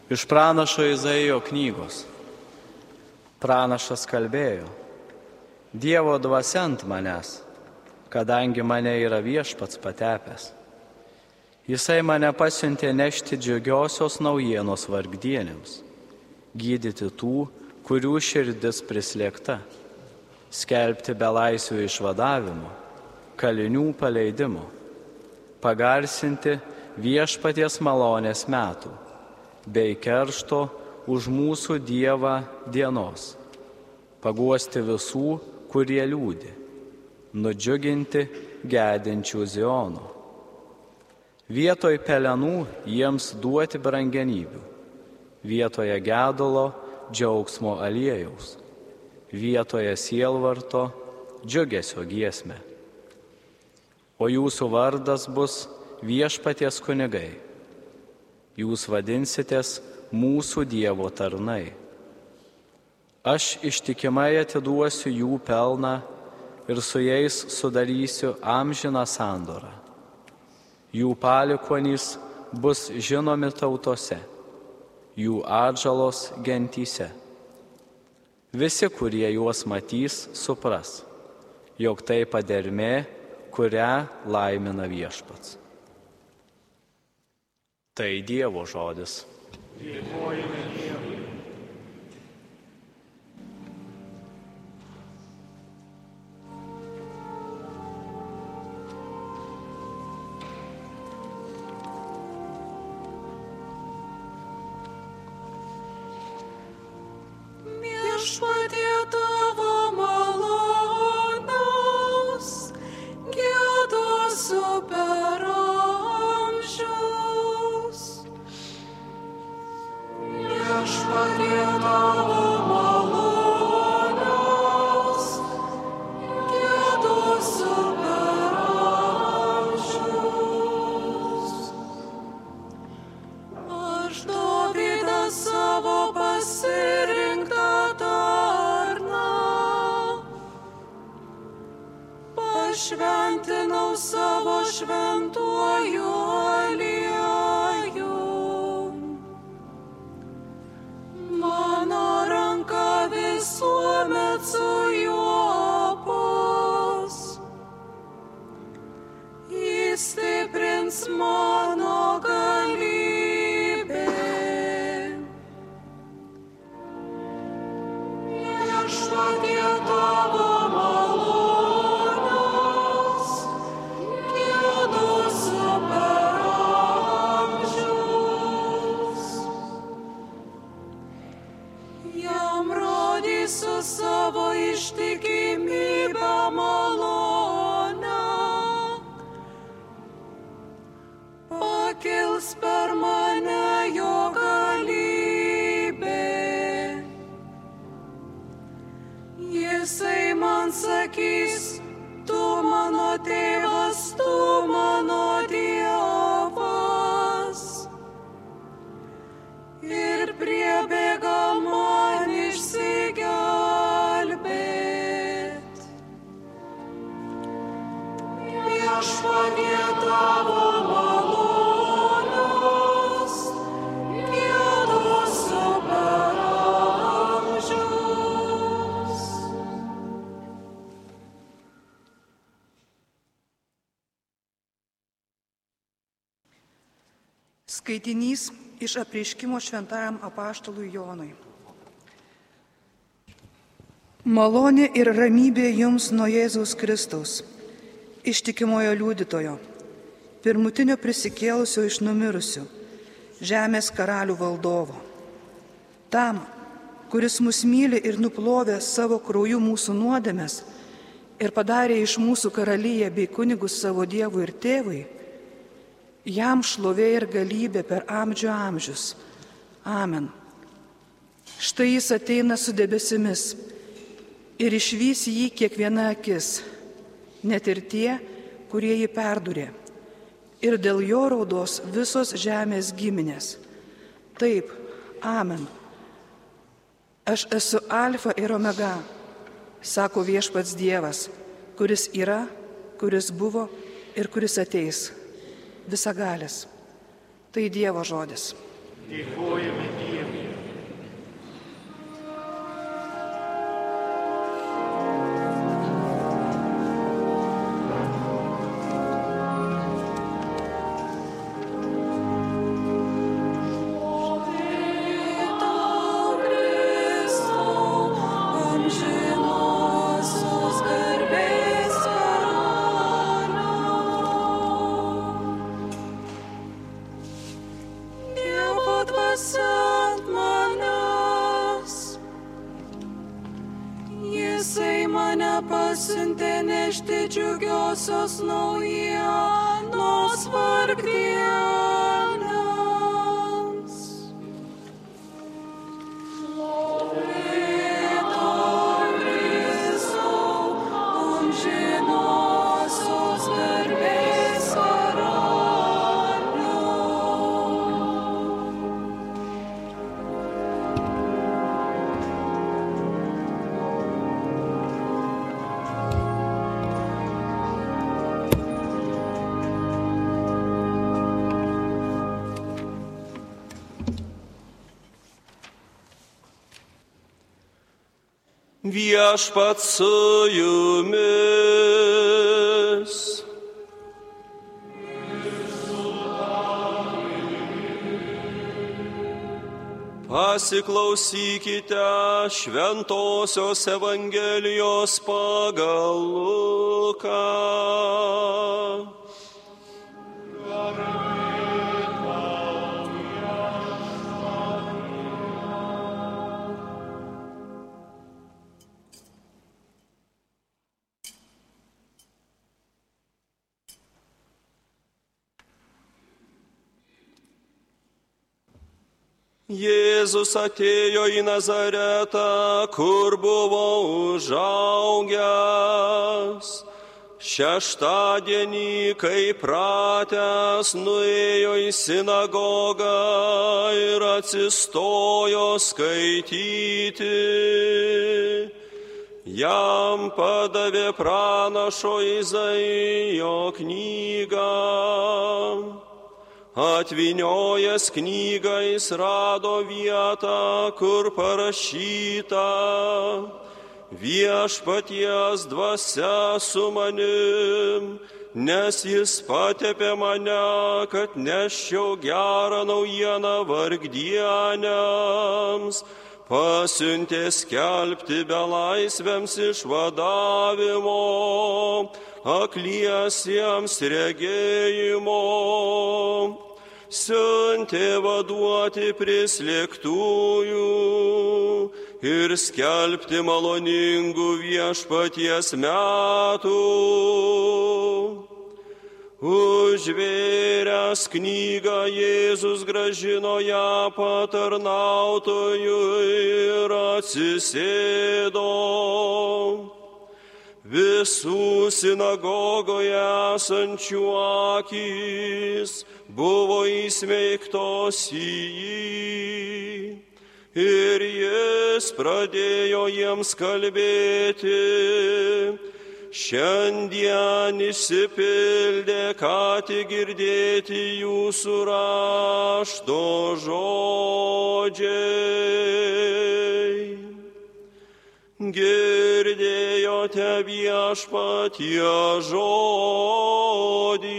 Iš pranašo Izaijo knygos. Pranašas kalbėjo: Dievo dvasia ant manęs, kadangi mane yra Viešpats patepęs. Jisai mane pasiuntė nešti džiugiosios naujienos vargdienėms, gydyti tų, kurių širdis prislėgta, skelbti belaisvių išvadavimo, kalinių paleidimo, pagarsinti Viešpaties malonės metų, bei keršto už mūsų Dievą dienos, paguosti visų, kurie liūdi, nudžiuginti gedinčių Ziono. Vietoj pelenų jiems duoti brangenybių, vietoje gedulo džiaugsmo aliejaus, vietoje sielvarto džiugesio giesmę. O jūsų vardas bus Viešpaties kunigai. Jūs vadinsitės mūsų Dievo tarnai. Aš ištikimai atiduosiu jų pelną ir su jais sudarysiu amžiną sandorą. Jų palikuonys bus žinomi tautose, jų atžalos gentyse. Visi, kurie juos matys, supras, jog tai padermė, kurią laimina Viešpats. Tai Dievo žodis. Dėkojame Dievui. Viešpatie tavo malonės, giedosiu per amžius. Viešpatie tavo malonės, giedosiu per amžius. Aš Dovydą savo pasirinktą pašventinau savo šventuoju aliejum. Mano ranka visuomet su juo bus. Jis stiprins mano galybę. Viešpatie tavo savo ištikimybę malonę, pakils per mane jo galybė. Jisai man sakys: tu mano tėvas, tu mano Dievas, ir priebėga man išsigelbėt. Viešpatie tavo malonės, giedosiu per amžius. Skaitinys iš apreiškimo šventajam apaštalui Jonui. Malonė ir ramybė jums nuo Jėzaus Kristaus, ištikimojo liudytojo, pirmutinio prisikėlusio iš numirusių, žemės karalių valdovo. Tam, kuris mus myli ir nuplovė savo krauju mūsų nuodėmes ir padarė iš mūsų karaliją bei kunigus savo Dievui ir Tėvui, jam šlovė ir galybė per amžių amžius. Amen. Štai jis ateina su debesimis ir išvys jį kiekviena akis, net ir tie, kurie jį perdūrė. Ir dėl jo raudos visos žemės giminės. Taip, amen. Aš esu Alfa ir Omega, sako viešpats Dievas, kuris yra, kuris buvo ir kuris ateis. Visagalis. Tai Dievo žodis. Dėkojame Dievui. meldžiuosi ant manęs. Jisai mane pasiuntė nešti džiugiosios naujienos vargdieniams. Šlovė tau, Kristau, amžinosios garbės karaliau. Viešpats su jumis. Pasiklausykite Šventosios Evangelijos pagal Luką. Jėzus atėjo į Nazaretą, kur buvo užaugęs. Šeštadienį, kai pratęs, nuėjo į sinagogą ir atsistojo skaityti. Jam padavė pranašo Izaijo knygą. Atvyniojęs knygą jis rado vietą, kur parašyta: Viešpaties dvasia su manim, nes jis patepė mane, kad neščiau gerą naujieną vargdieniams, pasiuntė skelbti belaisviams išvadavimo, akliesiems regėjimo, siuntė vaduoti prislėgtųjų ir skelbti maloningų viešpaties metų. Užvėręs knygą Jėzus grąžino ją patarnautojui ir atsisėdo. Visų sinagogoje esančių akys buvo įsmeigtos į jį. Ir jis pradėjo jiems kalbėti: Šiandien išsipildė ką tik girdėti jūsų rašto žodžiai. Girdėjote viešpatie žodį.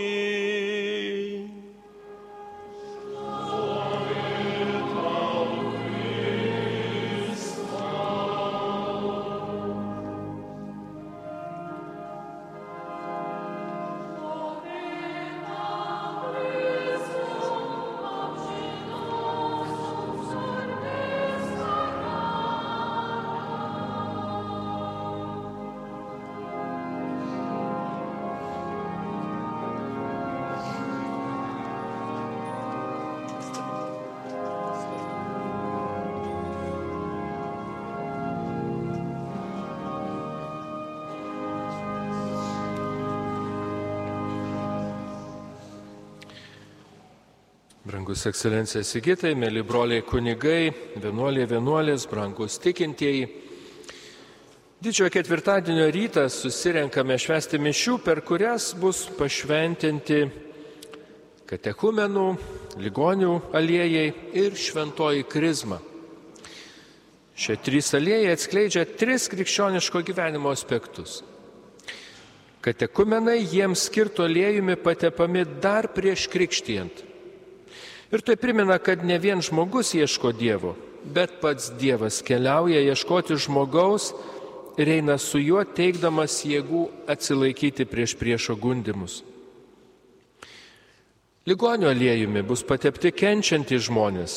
Brangus ekscelencija Sigitai, mėly broliai kunigai, vienuolės, brangus tikintieji. Didžiojo ketvirtadienio rytą susirenkame švęsti mišių, per kurias bus pašventinti katechumenų, ligonių aliejai ir šventoji krizma. Šie trys aliejai atskleidžia tris krikščioniško gyvenimo aspektus. Katekumenai jiems skirto aliejumi patepami dar prieš krikštijant. Ir tai primena, kad ne vien žmogus ieško Dievo, bet pats Dievas keliauja ieškoti žmogaus ir eina su juo, teikdamas jėgų atsilaikyti prieš priešo gundymus. Ligonių aliejumi bus patepti kenčiantys žmonės,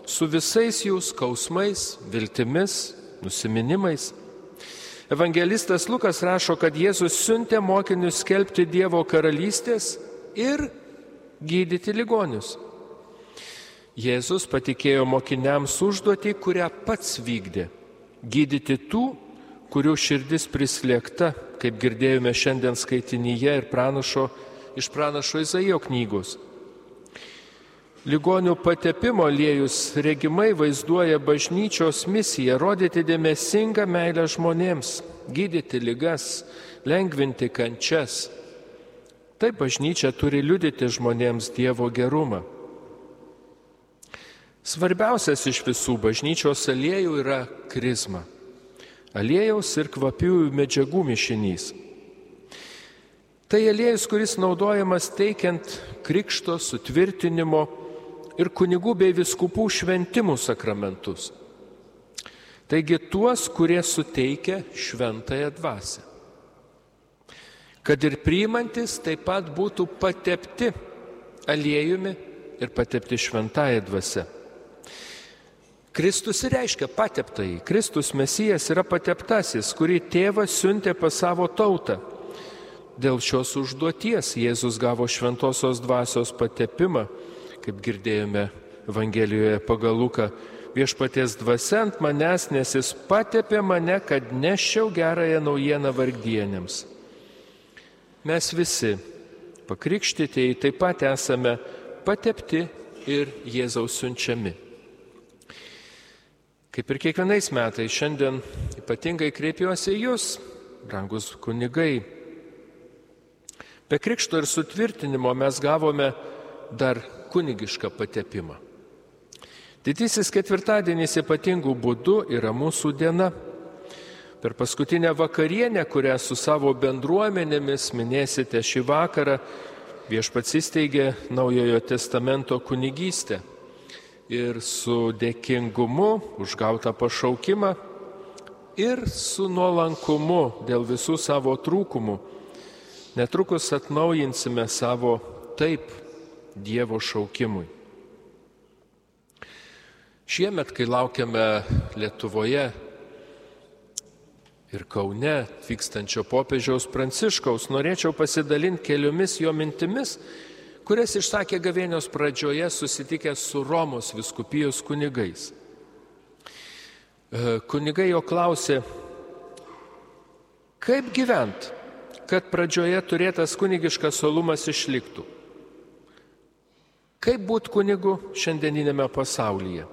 su visais jų skausmais, viltimis, nusiminimais. Evangelistas Lukas rašo, kad Jėzus siuntė mokinius skelbti Dievo karalystės ir gydyti ligonius. Jėzus patikėjo mokiniams užduotį, kurią pats vykdė – gydyti tų, kurių širdis prislėgta, kaip girdėjome šiandien skaitinyje ir iš pranašo Izaijo knygos. Ligonių patepimo aliejus regimai vaizduoja bažnyčios misiją rodyti dėmesingą meilę žmonėms, gydyti ligas, lengvinti kančias. Taip bažnyčia turi liudyti žmonėms Dievo gerumą. Svarbiausias iš visų bažnyčios aliejų yra krizma. Aliejaus ir kvapiųjų medžiagų mišinys. Tai aliejus, kuris naudojamas teikiant krikšto, sutvirtinimo ir kunigų bei vyskupų šventimų sakramentus. Taigi tuos, kurie suteikia šventąją dvasią. Kad ir priimantis taip pat būtų patepti aliejumi ir patepti šventąją dvasią. Kristus reiškia pateptąjį. Kristus Mesijas yra pateptasis, kurį tėvas siuntė pas savo tautą. Dėl šios užduoties Jėzus gavo šventosios dvasios patepimą, kaip girdėjome Evangelijoje pagal Luką, viešpaties dvasia ant manęs, nes jis patepė mane, kad neščiau gerąją naujieną vargdienėms. Mes visi, pakrikštytieji, taip pat esame patepti ir Jėzaus siunčiami. Kaip ir kiekvienais metais, šiandien ypatingai kreipiuosi į jūs, brangus kunigai. Be krikšto ir sutvirtinimo mes gavome dar kunigišką patepimą. Didysis ketvirtadienis ypatingų būdų yra mūsų diena. Per paskutinę vakarienę, kurią su savo bendruomenėmis minėsite šį vakarą, viešpats įsteigė Naujojo testamento kunigystę. Ir su dėkingumu už gautą pašaukimą ir su nuolankumu dėl visų savo trūkumų netrukus atnaujinsime savo taip Dievo šaukimui. Šiemet, kai laukiame Lietuvoje ir Kaune vykstančio popiežiaus Pranciškaus, norėčiau pasidalinti keliomis jo mintimis, kurias išsakė gavėnios pradžioje susitikęs su Romos vyskupijos kunigais. Kunigai jo klausė, kaip gyvent, kad pradžioje turėtas kunigiškas uolumas išliktų. Kaip būti kunigu šiandieninėme pasaulyje?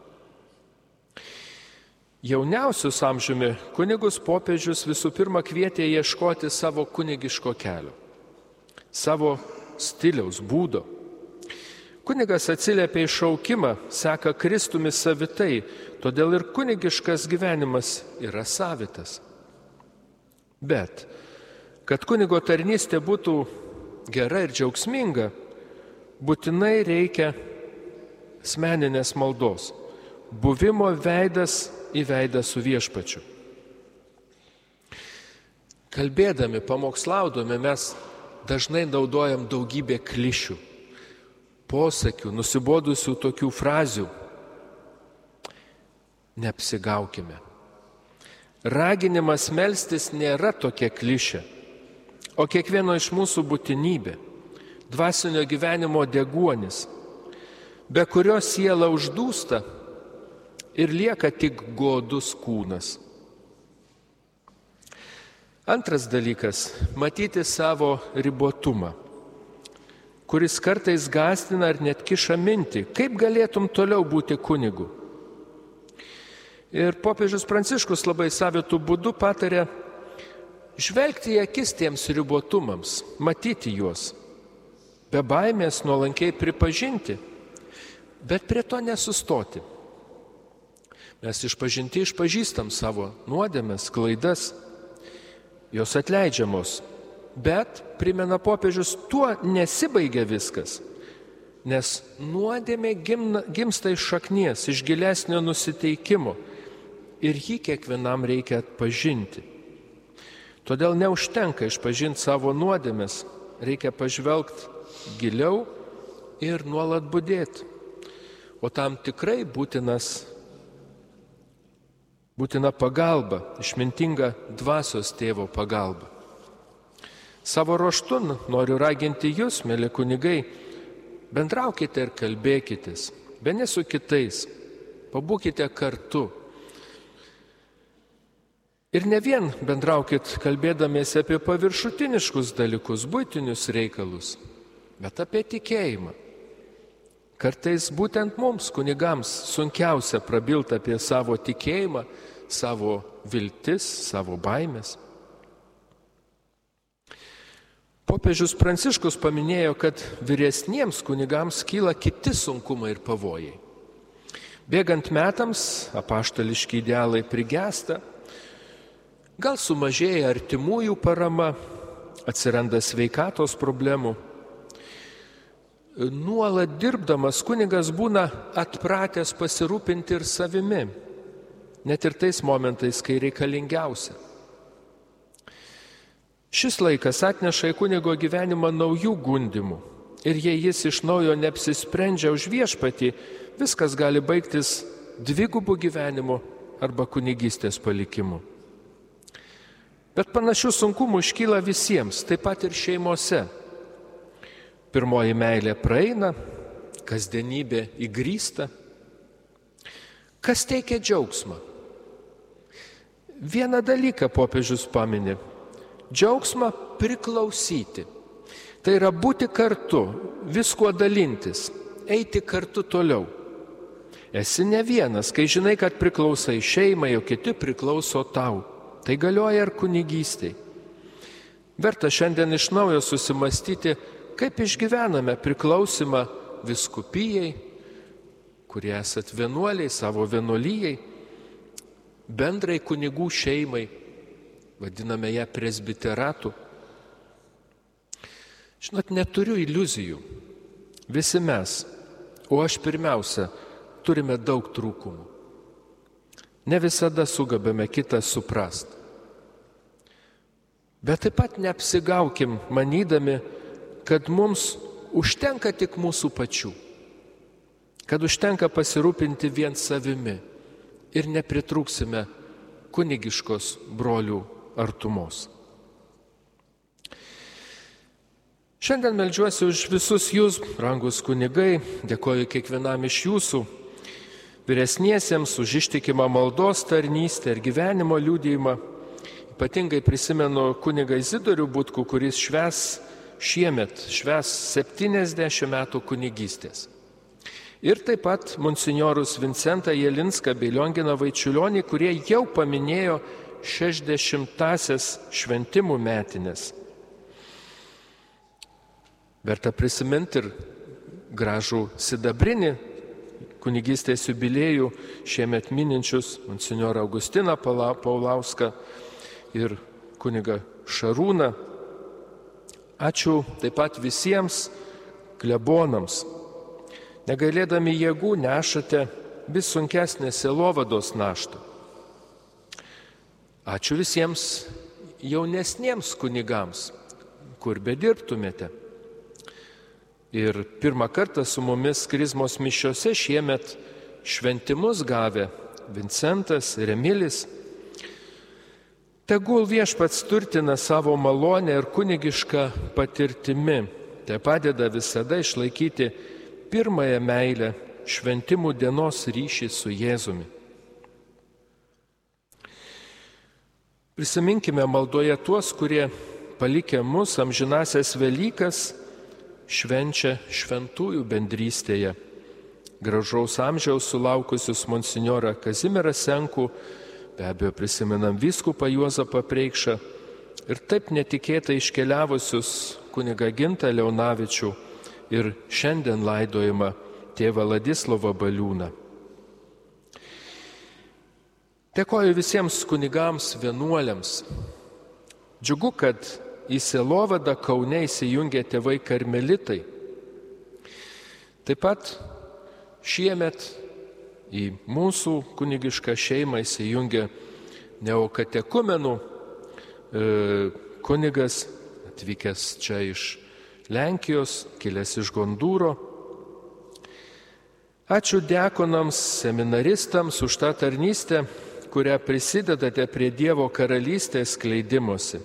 Jauniausius amžiumi kunigus popiežius visų pirma kvietė ieškoti savo kunigiško kelio, savo stiliaus, būdo. Kunigas atsiliepia į šaukimą, seka Kristumi savitai, todėl ir kunigiškas gyvenimas yra savitas. Bet, kad kunigo tarnystė būtų gera ir džiaugsminga, būtinai reikia asmeninės maldos, buvimo veidas į veidą su viešpačiu. Kalbėdami, pamokslaudami mes dažnai naudojam daugybę klišių, posakių, nusibodusių tokių frazių. Neapsigaukime. Raginimas melstis nėra tokia klišė, o kiekvieno iš mūsų būtinybė, dvasinio gyvenimo deguonis, be kurio siela uždūsta ir lieka tik godus kūnas. Antras dalykas – matyti savo ribotumą, kuris kartais gąsdina ar net kiša mintį, kaip galėtum toliau būti kunigu. Ir popiežius Pranciškus labai savitų būdų patarė žvelgti į akis tiems ribotumams, matyti juos, be baimės nuolankiai pripažinti, bet prie to nesustoti. Mes išpažįstam savo nuodėmes, klaidas, jos atleidžiamos, bet, primena popiežius, tuo nesibaigia viskas, nes nuodėmė gimsta iš šaknies, iš gilesnio nusiteikimo ir jį kiekvienam reikia atpažinti. Todėl neužtenka išpažinti savo nuodėmes, reikia pažvelgti giliau ir nuolat budėti. o tam tikrai būtina pagalba, išmintinga dvasios tėvo pagalba. Savo ruožtu noriu raginti jūs, mėly kunigai, bendraukite ir kalbėkitės, vieni su kitais, pabūkite kartu. Ir ne vien bendraukit kalbėdamiesi apie paviršutiniškus dalykus, buitinius reikalus, bet apie tikėjimą. Kartais būtent mums, kunigams, sunkiausia prabilti apie savo tikėjimą, savo viltis, savo baimės. Popiežius Pranciškus paminėjo, kad vyresniems kunigams kyla kiti sunkumai ir pavojai. Bėgant metams, apaštališki idealai prigesta, gal sumažėja artimųjų parama, atsiranda sveikatos problemų. Nuolat dirbdamas kunigas būna atpratęs pasirūpinti ir savimi, net ir tais momentais, kai reikalingiausia. Šis laikas atneša į kunigo gyvenimą naujų gundimų ir jei jis iš naujo neapsisprendžia už viešpatį, viskas gali baigtis dvigubų gyvenimų arba kunigystės palikimu. Bet panašių sunkumų iškyla visiems, taip pat ir šeimose. Pirmoji meilė praeina, kasdienybė įgrysta. Kas teikia džiaugsmą? Vieną dalyką popiežius paminė – džiaugsmą priklausyti. Tai yra būti kartu, viskuo dalintis, eiti kartu toliau. Esi ne vienas, kai žinai, kad priklausai šeimai, o kiti priklauso tau. Tai galioja ir kunigystei. Verta šiandien iš naujo susimastyti, kaip išgyvename priklausimą vyskupijai, kurie esat vienuoliai, savo vienuolijai, bendrai kunigų šeimai, vadiname ją presbiteratu. Žinot, neturiu iliuzijų. Visi mes, o aš pirmiausia, turime daug trūkumų. Ne visada sugebame kitą suprasti. Bet taip pat neapsigaukim, manydami, kad mums užtenka tik mūsų pačių, kad užtenka pasirūpinti vien savimi ir nepritrūksime kunigiškos brolių artumos. Šiandien meldžiuosi už visus jūs, brangus kunigai, dėkoju kiekvienam iš jūsų, vyresniesiems už ištikimą maldos tarnystę ir gyvenimo liudijimą. Ypatingai prisimenu kunigą Izidorių Butkų, kuris šiemet švęs 70 metų kunigystės. Ir taip pat monsinjorus Vincentą Jelinską bei Lionginą Vaičiulionį, kurie jau paminėjo 60-asias šventimų metinės. Verta prisiminti ir gražų sidabrinį kunigystės jubiliejų šiemet mininčius monsinjorą Augustiną Paulauską ir kunigą Šarūną. Ačiū taip pat visiems klebonams. Negailėdami jėgų nešate vis sunkesnę sielovados naštą. Ačiū visiems jaunesniems kunigams, kur bedirbtumėte. Ir pirmą kartą su mumis krizmos mišiose šiemet šventimus gavę Vincentas ir Emilis. Tegul viešpats turtina savo malonę ir kunigišką patirtimi, te padeda visada išlaikyti pirmąją meilę, šventimų dienos ryšį su Jėzumi. Prisiminkime maldoje tuos, kurie palikę mus amžinasias Velykas, švenčia šventųjų bendrystėje. Gražaus amžiaus sulaukusius monsinjorą Kazimierą Senkų, be abejo prisimenam vyskupą Juozapą Preikšą ir taip netikėtai iškeliavusius kunigą Gintą Leonavičių ir šiandien laidojimą tėvą Ladislovą Baliūną. Dėkoju visiems kunigams, vienuoliams. Džiugu, kad į sielovadą Kaune įsijungė tėvai karmelitai. Taip pat šiemet į mūsų kunigišką šeimą įsijungė neokatekumenų kunigas, atvykęs čia iš Lenkijos, kilęs iš Gondūro. Ačiū diakonams, seminaristams už tą tarnystę, kurią prisidedate prie Dievo karalystės skleidimosi.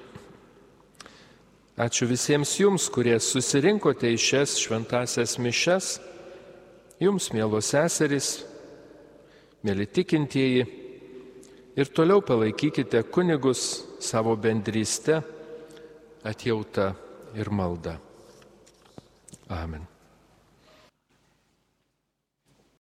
Ačiū visiems jums, kurie susirinkote į šias šventasias mišias, jums, mielos seserys, mėly tikintieji, ir toliau palaikykite kunigus savo bendryste, atjauta ir malda. Amen.